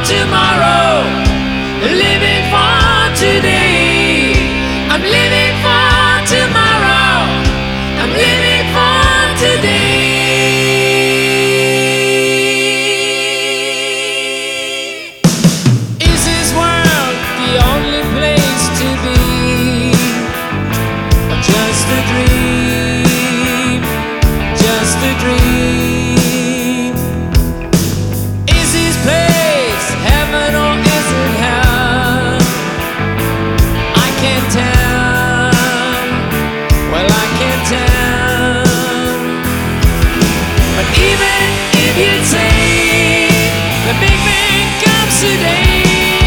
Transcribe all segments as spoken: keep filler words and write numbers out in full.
tomorrow, living for today. I'm living for tomorrow, I'm living for today. Is this world the only place to be, or just a dream, just a dream? Is this place heaven or is it hell? I can't tell, well I can't tell. But even if you'd say the big bang comes today,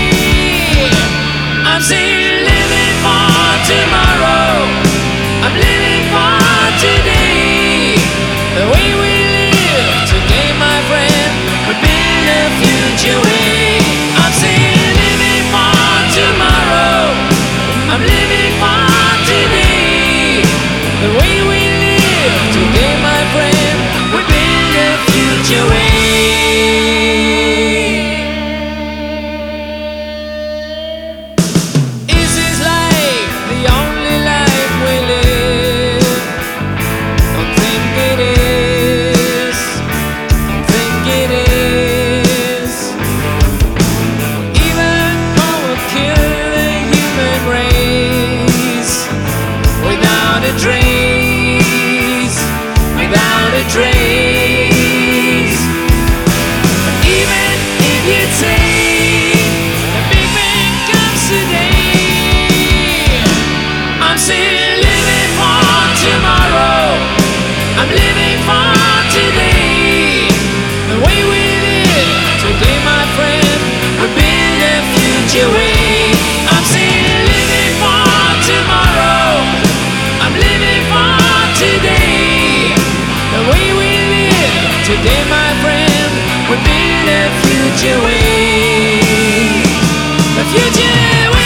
I'm still living for tomorrow, I'm living for today. The way we live today, my friend, would build a future way. I'm still living for tomorrow, I'm living for today. The way we live today, my friend, would build a future way. Is this life the only life we live? Don't think it is, don't think it is. Even though we'll kill the human race without a trace, without a trace. But even if you'd say the big bang comes today, I'm still living for tomorrow, I'm living for today. The way we live today, my friend, would build a future way. I'm still living for tomorrow, I'm living for today. The way we live today, my friend, would build a future way. The future way.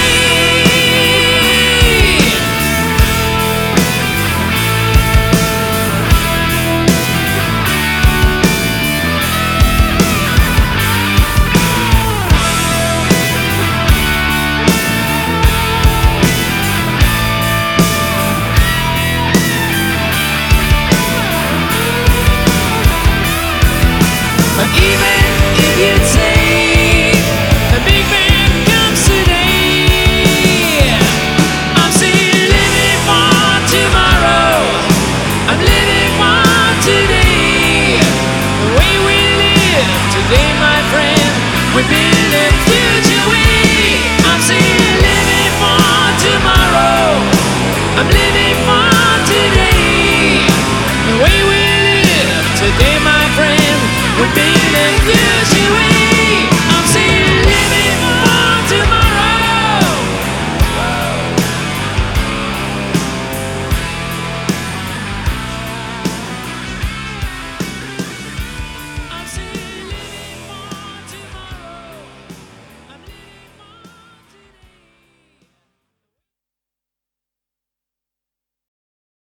But even if you'd say the big bang comes today, I'm still living for tomorrow, I'm living for today. The way we live today, my friend, we build it